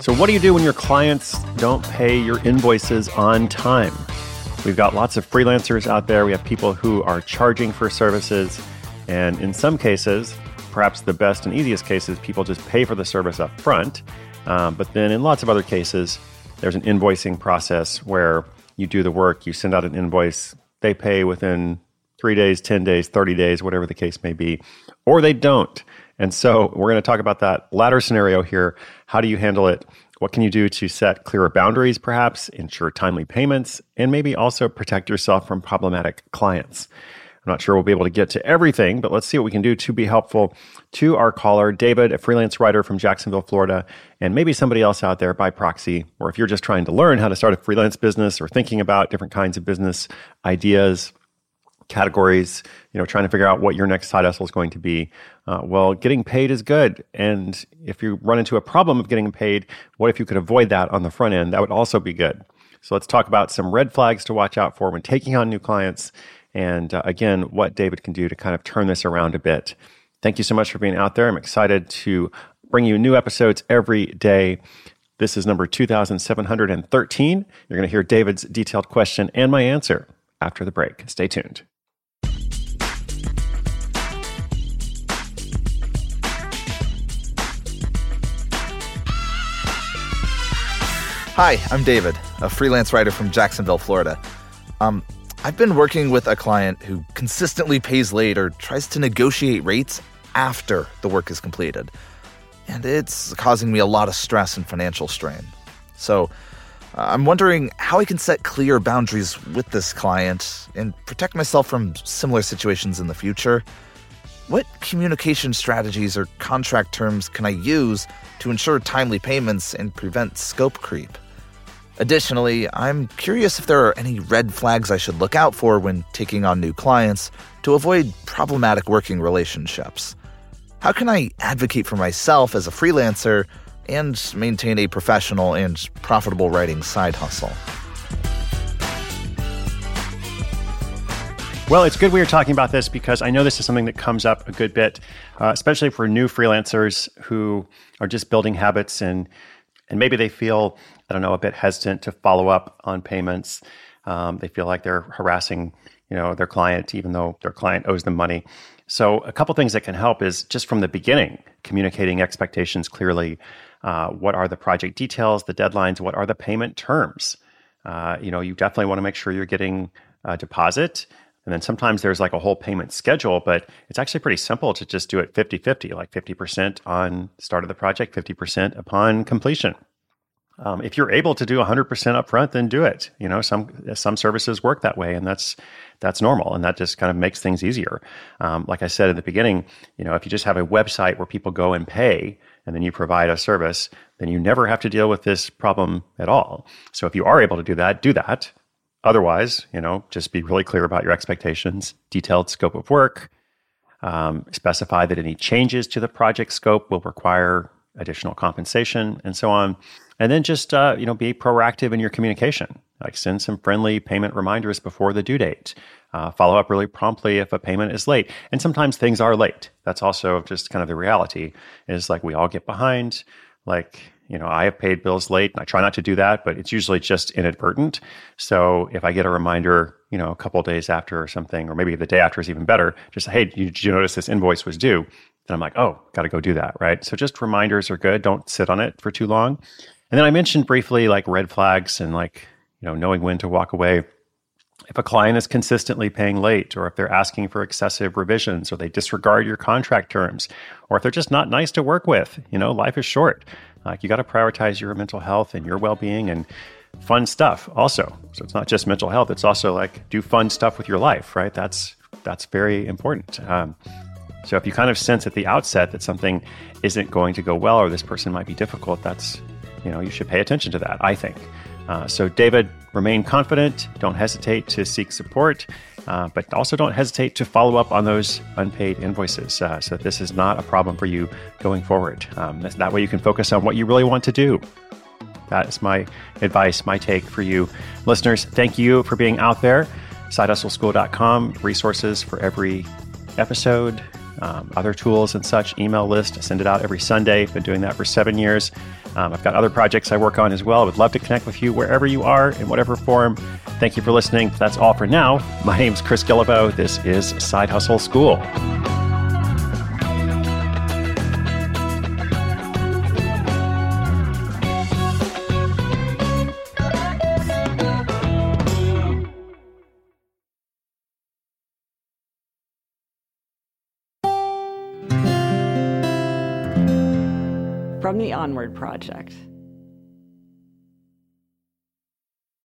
So what do you do when your clients don't pay your invoices on time? We've got lots of freelancers out there. We have people who are charging for services. And in some cases, perhaps the best and easiest cases, people just pay for the service up front. But then in lots of other cases, there's an invoicing process where you do the work, you send out an invoice, they pay within 3 days, 10 days, 30 days, whatever the case may be, or they don't. And so we're going to talk about that latter scenario here. How do you handle it? What can you do to set clearer boundaries, perhaps, ensure timely payments, and maybe also protect yourself from problematic clients? I'm not sure we'll be able to get to everything, but let's see what we can do to be helpful to our caller, David, a freelance writer from Jacksonville, Florida, and maybe somebody else out there by proxy, or if you're just trying to learn how to start a freelance business or thinking about different kinds of business ideas, categories, trying to figure out what your next side hustle is going to be. Well, getting paid is good. And if you run into a problem of getting paid, what if you could avoid that on the front end? That would also be good. So let's talk about some red flags to watch out for when taking on new clients. And again, what David can do to kind of turn this around a bit. Thank you so much for being out there. I'm excited to bring you new episodes every day. This is number 2713. You're going to hear David's detailed question and my answer after the break. Stay tuned. Hi, I'm David, a freelance writer from Jacksonville, Florida. I've been working with a client who consistently pays late or tries to negotiate rates after the work is completed. And it's causing me a lot of stress and financial strain. So I'm wondering how I can set clear boundaries with this client and protect myself from similar situations in the future. What communication strategies or contract terms can I use to ensure timely payments and prevent scope creep? Additionally, I'm curious if there are any red flags I should look out for when taking on new clients to avoid problematic working relationships. How can I advocate for myself as a freelancer and maintain a professional and profitable writing side hustle? Well, it's good we are talking about this because I know this is something that comes up a good bit, especially for new freelancers who are just building habits and maybe they feel, a bit hesitant to follow up on payments. They feel like they're harassing, their client, even though their client owes them money. So a couple things that can help is just from the beginning, communicating expectations clearly. What are the project details, the deadlines? What are the payment terms? You definitely want to make sure you're getting a deposit. And then sometimes there's like a whole payment schedule, but it's actually pretty simple to just do it 50-50, like 50% on start of the project, 50% upon completion. If you're able to do 100% upfront, then do it. Some services work that way, and that's normal, and that just kind of makes things easier. Like I said in the beginning, if you just have a website where people go and pay, and then you provide a service, then you never have to deal with this problem at all. So if you are able to do that, do that. Otherwise, just be really clear about your expectations, detailed scope of work, specify that any changes to the project scope will require additional compensation, and so on. And then just, be proactive in your communication. Like send some friendly payment reminders before the due date. Follow up really promptly if a payment is late. And sometimes things are late. That's also just kind of the reality is like we all get behind. I have paid bills late and I try not to do that, but it's usually just inadvertent. So if I get a reminder, a couple of days after or something, or maybe the day after is even better, just, hey, did you notice this invoice was due? Then I'm like, oh, got to go do that, right? So just reminders are good. Don't sit on it for too long. And then I mentioned briefly like red flags and knowing when to walk away. If a client is consistently paying late, or if they're asking for excessive revisions, or they disregard your contract terms, or if they're just not nice to work with, life is short. You got to prioritize your mental health and your well-being and fun stuff also. So it's not just mental health. It's also do fun stuff with your life, right? That's very important. So if you kind of sense at the outset that something isn't going to go well, or this person might be difficult, that's, you should pay attention to that, I think. So David, remain confident. Don't hesitate to seek support, but also don't hesitate to follow up on those unpaid invoices so that this is not a problem for you going forward. That way you can focus on what you really want to do. That is my advice, my take for you. Listeners, thank you for being out there. SideHustleSchool.com, resources for every episode, other tools and such, email list. I send it out every Sunday. Been doing that for 7 years. I've got other projects I work on as well. I would love to connect with you wherever you are, in whatever form. Thank you for listening. That's all for now. My name's Chris Guillebeau. This is Side Hustle School. From the Onward Project.